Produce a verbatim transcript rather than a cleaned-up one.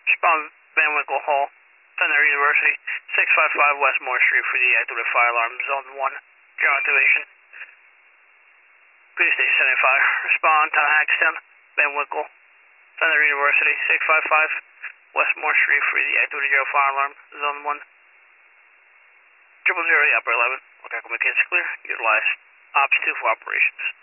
Respond Van Winkle Hall, Fenner University, six five five West Moore Street for the activated fire alarm, zone one, general activation. Police Station seventy-five, respond Town Hackstown, Van Winkle, Fenner University, six five five West Moore Street for the activated general fire alarm, zone one. Triple zero, upper eleven, local communications clear, utilize Ops two for operations.